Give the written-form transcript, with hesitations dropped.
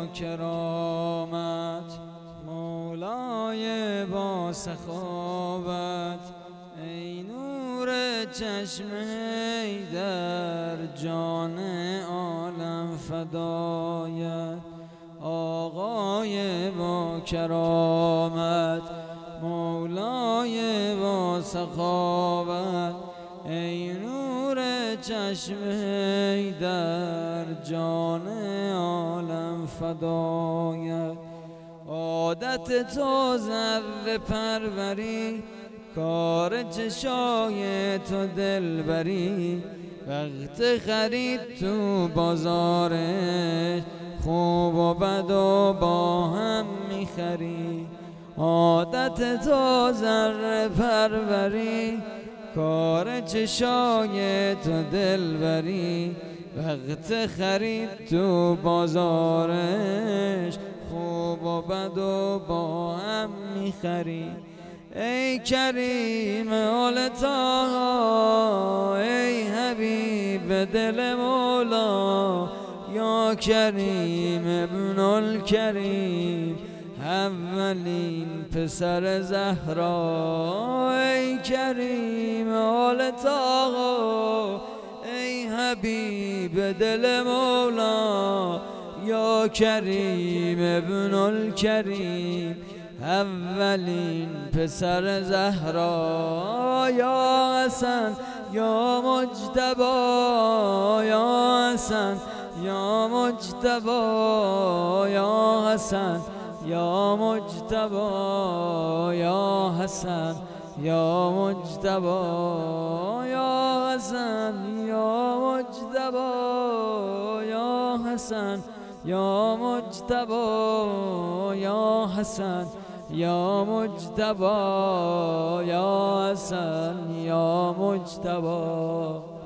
کرامت، مولای با سخاوت، ای نور چشم در جان عالم فدایت. آقای با کرامت، مولای با سخاوت، ای نور چشم در جان عالم فدایت. عادت تو ذره پروری، کار چشای تو دلبری، وقت خرید تو بازارش خوب و بد و با هم میخری. عادت تو ذره پروری، کار چشای تو دلبری، وقت خرید تو بازارش خوب و بد و با هم میخری. ای کریم آل طه، ای حبیب دل مولا، یا کریم ابن الکریم، اولین پسر زهرا. ای کریم آل طه، ای حبیب دل مولا، یا کریم ابن الکریم، اولین پسر زهرا. یا حسن یا مجتبی، یا حسن یا مجتبی، یا حسن یا مجتبی، یا حسن یا مجتبی، یا حسن یا مجتبی، یا حسن یا مجتبی، یا حسن یا مجتبی، یا حسن یا مجتبی.